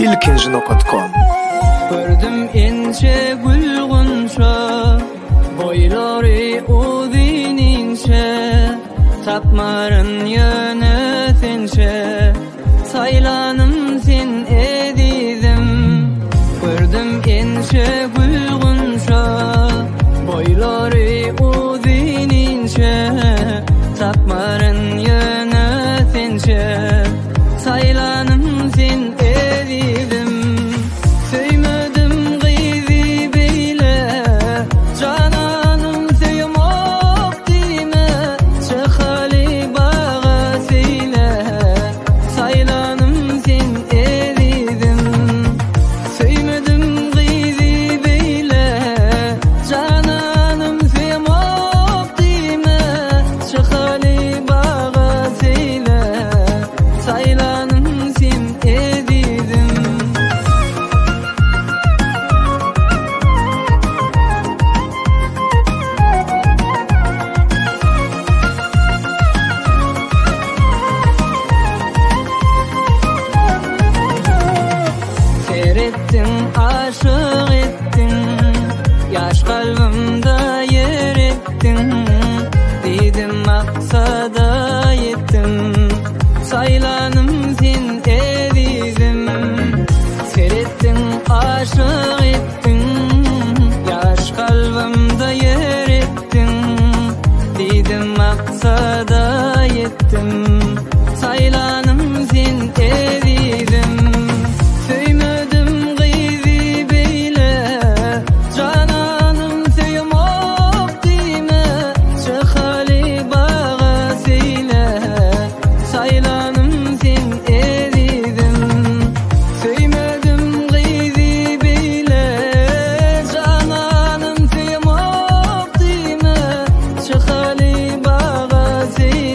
ilkinjino.com. Gördüm ince gülgünçe, boylary uzininçe, tapmarın yönetinçe, saylanım sen edidim. Gördüm ince gülgünçe, boylary uzininçe, tapmarın yönetinçe, saylanım sen edidim. Söymedim gıyzi beyle, cananım söymek dime, çıkali bağa seyle, saylanım sen edidim. Söymedim gıyzi beyle, cananım söymek dime, çıkali bağa seyle, saylanım sen edidim. Seyrettin, aşık ettin, yaş kalbimde yer ettin. Dedim maksada yettim, saylanım sen edidim. Seyrettin, aşık ettin, yaş kalbimde yer ettin. Dedim maksada yettim, saylanım sen edidim. Söymedim gıyzi beyle, cananım söymek dime, çıkali bağa seyle, saylanım sen edidim. Söymedim gıyzi beyle, cananım söymek dime, çıkali bağa seyle,